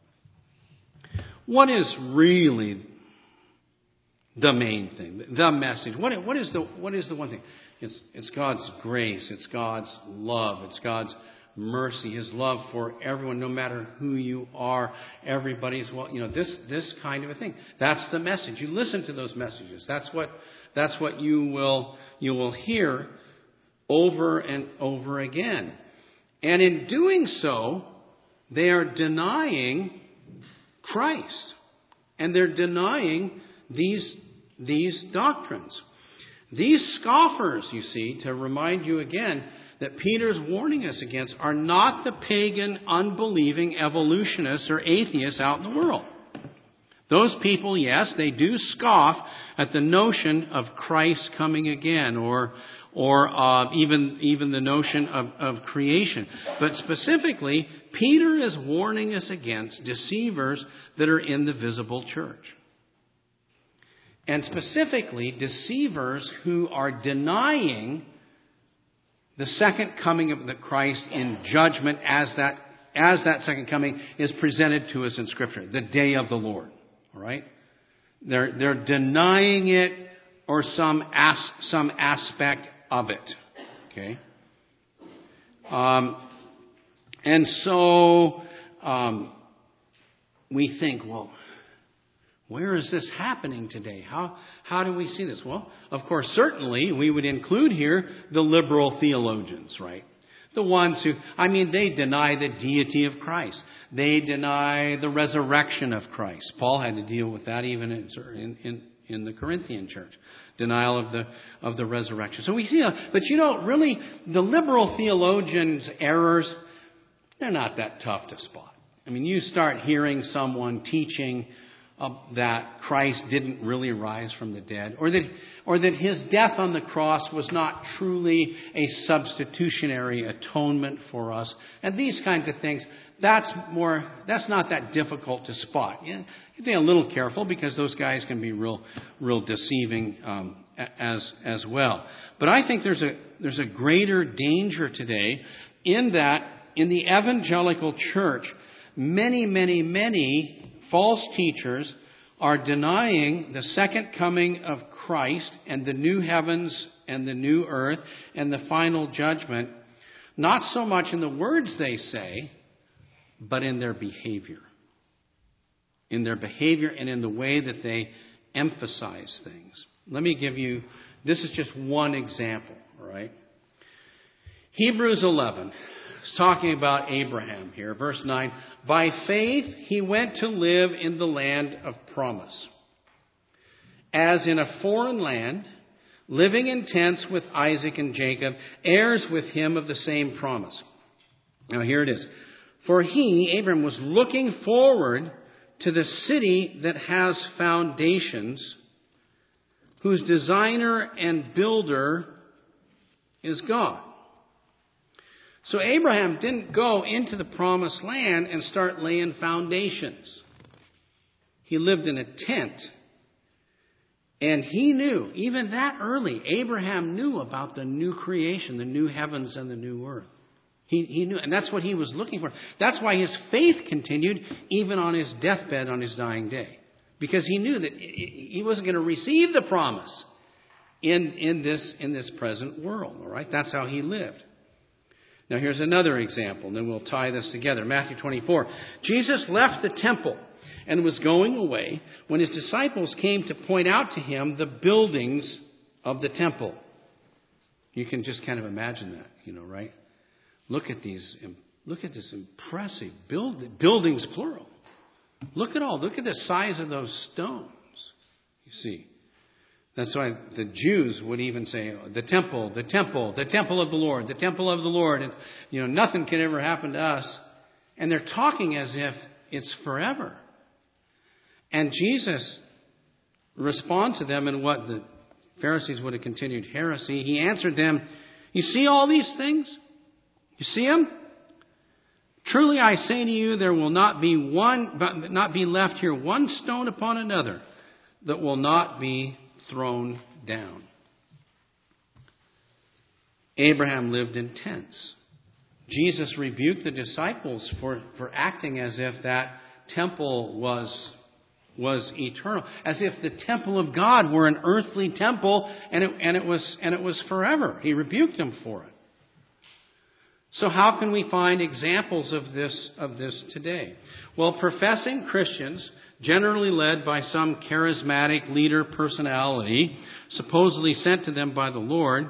What is really the main thing, the message? What is the one thing? It's God's grace, it's God's love, it's God's mercy, His love for everyone, no matter who you are. Everybody's this kind of a thing. That's the message. You listen to those messages. That's what you will hear over and over again. And in doing so, they are denying Christ, and they're denying these doctrines. These scoffers, you see, to remind you again, that Peter's warning us against are not the pagan, unbelieving evolutionists or atheists out in the world. Those people, yes, they do scoff at the notion of Christ coming again, or even the notion of creation. But specifically, Peter is warning us against deceivers that are in the visible church. And specifically, deceivers who are denying the second coming of the Christ in judgment as that second coming is presented to us in Scripture, the day of the Lord. All right? They're denying it or some aspect of it. Okay? And so we think, well, where is this happening today? How do we see this? Well, of course, certainly we would include here the liberal theologians, right? The ones who, they deny the deity of Christ. They deny the resurrection of Christ. Paul had to deal with that even in the Corinthian church. Denial of the resurrection. So we see, but really, the liberal theologians' errors, they're not that tough to spot. You start hearing someone teaching that Christ didn't really rise from the dead, or that his death on the cross was not truly a substitutionary atonement for us, and these kinds of things. That's not that difficult to spot. You have to be a little careful because those guys can be real deceiving as well. But I think there's a greater danger today in that in the evangelical church, many false teachers are denying the second coming of Christ and the new heavens and the new earth and the final judgment, not so much in the words they say, but in their behavior. In their behavior and in the way that they emphasize things. Let me give you, this is just one example, all right? Hebrews 11. It's talking about Abraham here. Verse 9. By faith he went to live in the land of promise, as in a foreign land, living in tents with Isaac and Jacob, heirs with him of the same promise. Now here it is. For he, Abraham, was looking forward to the city that has foundations, whose designer and builder is God. So Abraham didn't go into the promised land and start laying foundations. He lived in a tent. And he knew, even that early, Abraham knew about the new creation, the new heavens and the new earth. He knew, and that's what he was looking for. That's why his faith continued even on his deathbed on his dying day. Because he knew that he wasn't going to receive the promise in this present world. All right? That's how he lived. Now here's another example, and then we'll tie this together. Matthew 24. Jesus left the temple and was going away when his disciples came to point out to him the buildings of the temple. You can just kind of imagine that, right? Look at this impressive buildings, plural. Look at the size of those stones. You see, that's why the Jews would even say, the temple of the Lord, the temple of the Lord. And, nothing can ever happen to us. And they're talking as if it's forever. And Jesus responds to them in what the Pharisees would have continued heresy. He answered them, you see all these things? You see them? Truly I say to you, there will not be left here one stone upon another that will not be thrown down. Abraham lived in tents. Jesus rebuked the disciples for acting as if that temple was eternal, as if the temple of God were an earthly temple and it was forever. He rebuked them for it. So how can we find examples of this today? Well, professing Christians, generally led by some charismatic leader personality, supposedly sent to them by the Lord,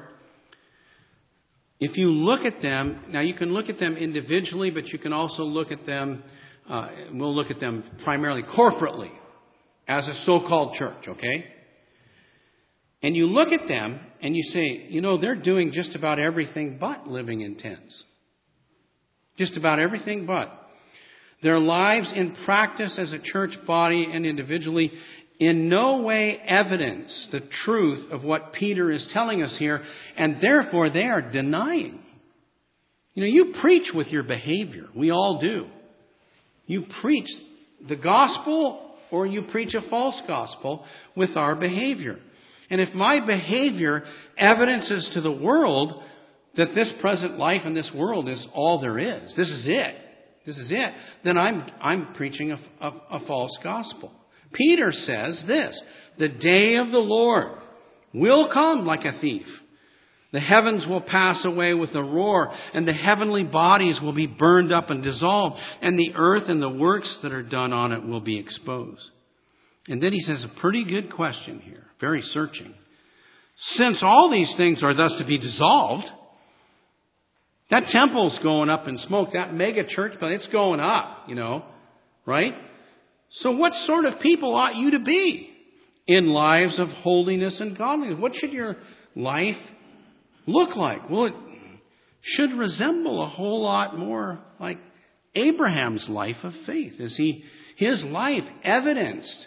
if you look at them, now you can look at them individually, but you can also look at them, we'll look at them primarily corporately, as a so-called church, okay? And you look at them and you say, they're doing just about everything but living in tents. Just about everything but. Their lives in practice as a church body and individually in no way evidence the truth of what Peter is telling us here, and therefore they are denying. You preach with your behavior. We all do. You preach the gospel or you preach a false gospel with our behavior. And if my behavior evidences to the world that this present life in this world is all there is, this is it, then I'm preaching a false gospel. Peter says this, the day of the Lord will come like a thief. The heavens will pass away with a roar, and the heavenly bodies will be burned up and dissolved, and the earth and the works that are done on it will be exposed. And then he says a pretty good question here, very searching. Since all these things are thus to be dissolved, that temple's going up in smoke, that mega church, but it's going up, right? So what sort of people ought you to be in lives of holiness and godliness? What should your life look like? Well, it should resemble a whole lot more like Abraham's life of faith. His life evidenced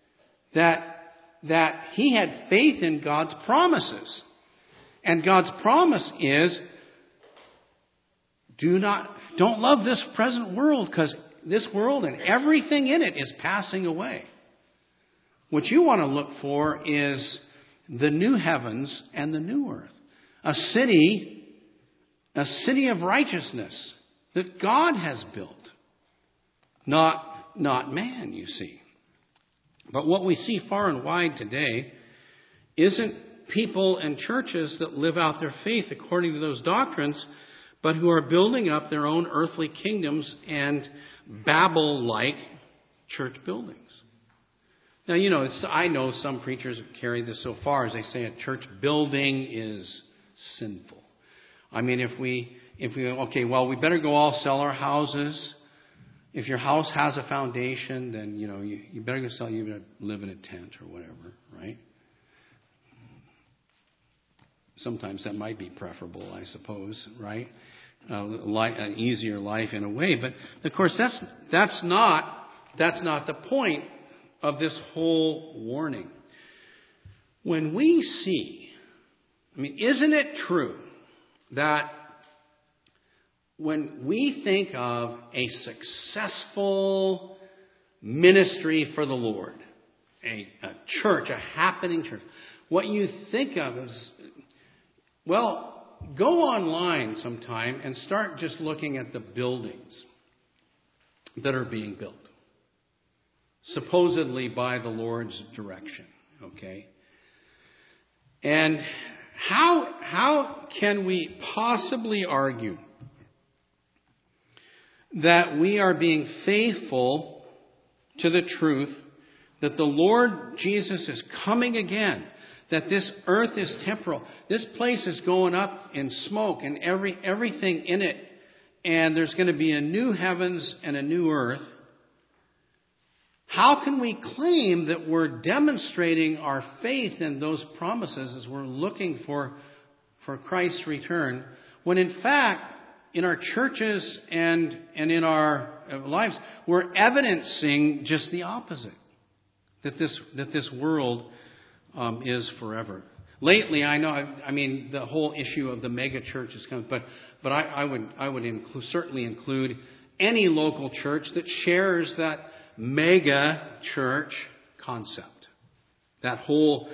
that he had faith in God's promises. And God's promise is, don't love this present world, because this world and everything in it is passing away. What you want to look for is the new heavens and the new earth. A city of righteousness that God has built. Not man, you see. But what we see far and wide today isn't people and churches that live out their faith according to those doctrines, but who are building up their own earthly kingdoms and Babel-like church buildings. Now, I know some preachers have carried this so far as they say a church building is sinful. I mean, if we we better go all sell our houses. If your house has a foundation, then, you better go sell, you better live in a tent or whatever, right? Sometimes that might be preferable, I suppose, right? An easier life in a way. But, of course, that's not the point of this whole warning. When we see, isn't it true that when we think of a successful ministry for the Lord, a church, a happening church, what you think of is, well, go online sometime and start just looking at the buildings that are being built, supposedly by the Lord's direction, okay? And how can we possibly argue that we are being faithful to the truth that the Lord Jesus is coming again, that this earth is temporal, this place is going up in smoke and everything in it, and there's going to be a new heavens and a new earth? How can we claim that we're demonstrating our faith in those promises as we're looking for Christ's return, when in fact, in our churches and in our lives, we're evidencing just the opposite, that this world is forever. Lately, I mean, the whole issue of the mega church is coming, but I would certainly include any local church that shares that mega church concept. That whole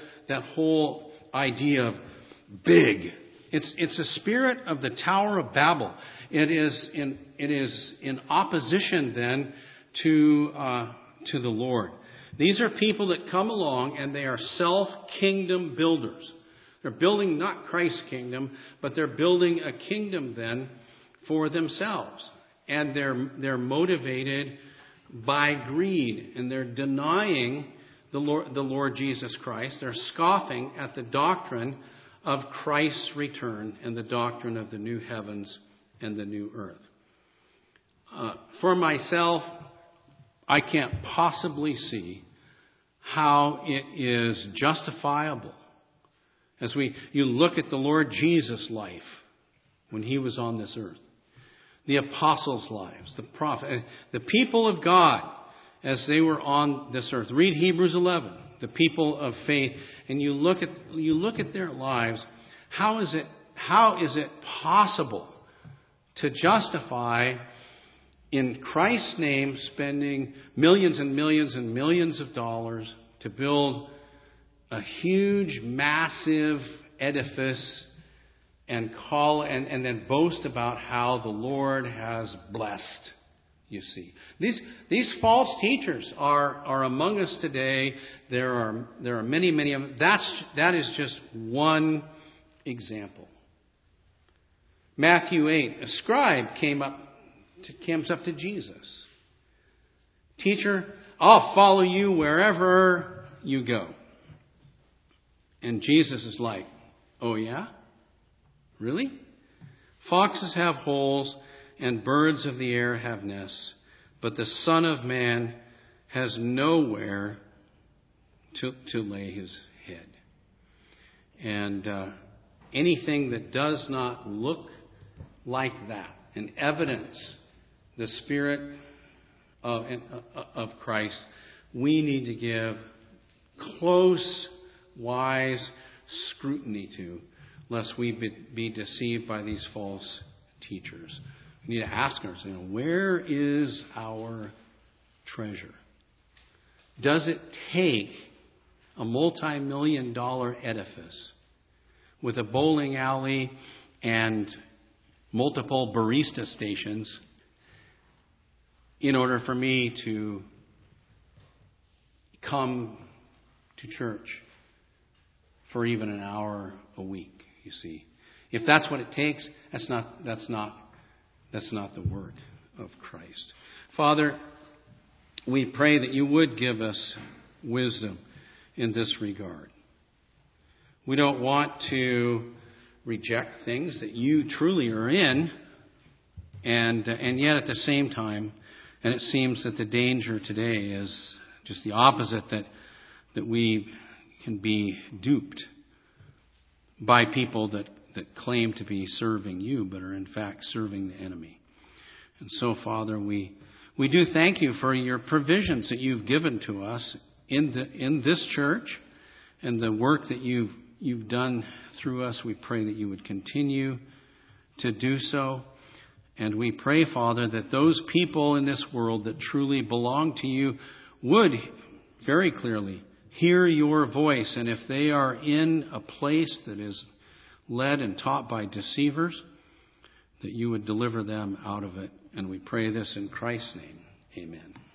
idea of big. It's a spirit of the Tower of Babel. It is in opposition then to the Lord. These are people that come along and they are self-kingdom builders. They're building not Christ's kingdom, but they're building a kingdom then for themselves. And they're motivated by greed, and they're denying the Lord Jesus Christ. They're scoffing at the doctrine of Christ's return and the doctrine of the new heavens and the new earth. For myself, I can't possibly see how it is justifiable as you look at the Lord Jesus' life when he was on this earth, the apostles' lives, the prophet, the people of God as they were on this earth. Read Hebrews 11, the people of faith, and you look at their lives. How is it possible to justify in Christ's name spending millions and millions and millions of dollars to build a huge, massive edifice and then boast about how the Lord has blessed, you see? These false teachers are among us today. There are many, many of them. That is just one example. Matthew 8, a scribe comes up to Jesus. Teacher, I'll follow you wherever you go. And Jesus is like, oh yeah? Really? Foxes have holes and birds of the air have nests, but the Son of Man has nowhere to lay his head. And anything that does not look like that and evidence the Spirit of Christ, we need to give close, wise scrutiny to, lest we be deceived by these false teachers. We need to ask ourselves, where is our treasure? Does it take a multi-million-dollar edifice with a bowling alley and multiple barista stations in order for me to come to church for even an hour a week? You see, if that's what it takes, that's not the work of Christ. Father, we pray that you would give us wisdom in this regard. We don't want to reject things that you truly are in, and yet at the same time, and it seems that the danger today is just the opposite, that we can be duped by people that claim to be serving you, but are in fact serving the enemy. And so, Father, we do thank you for your provisions that you've given to us in this church and the work that you've done through us. We pray that you would continue to do so. And we pray, Father, that those people in this world that truly belong to you would very clearly hear your voice. And if they are in a place that is led and taught by deceivers, that you would deliver them out of it. And we pray this in Christ's name. Amen.